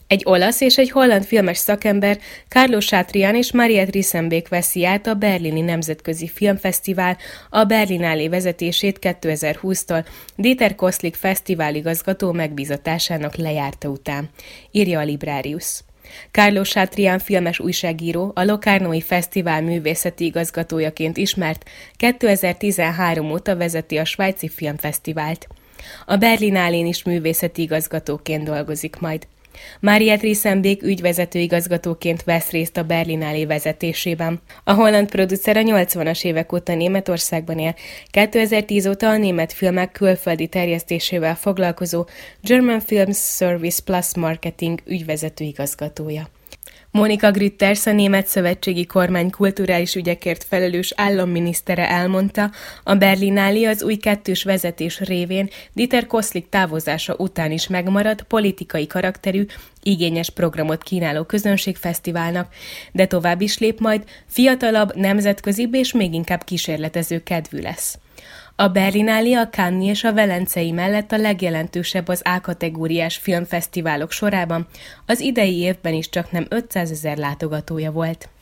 Egy olasz és egy holland filmes szakember, Carlo Chatrian és Mariette Rissenbeek veszi át a Berlini Nemzetközi Filmfesztivál a Berlinálé vezetését 2020-tól Dieter Kostlik fesztiváligazgató megbízatásának lejárta után, írja a Librarius. Carlo Chatrian filmes újságíró, a Locarnói Fesztivál művészeti igazgatójaként ismert, 2013 óta vezeti a svájci filmfesztivált. A Berlinálén is művészeti igazgatóként dolgozik majd. Mariette Rissenbeek ügyvezető igazgatóként vesz részt a Berlinálé vezetésében. A holland producer a 80-as évek óta Németországban él, 2010 óta a német filmek külföldi terjesztésével foglalkozó German Film Service Plus Marketing ügyvezető igazgatója. Monika Grütters, a német szövetségi kormány kulturális ügyekért felelős államminisztere elmondta, a Berlinálé az új kettős vezetés révén Dieter Kostlik távozása után is megmaradt politikai karakterű, igényes programot kínáló közönségfesztiválnak, de tovább is lép majd, fiatalabb, nemzetközibb és még inkább kísérletező kedvű lesz. A Berlinálé, a Cannes-i és a Velencei mellett a legjelentősebb az A-kategóriás filmfesztiválok sorában, az idei évben is csaknem 500 000 látogatója volt.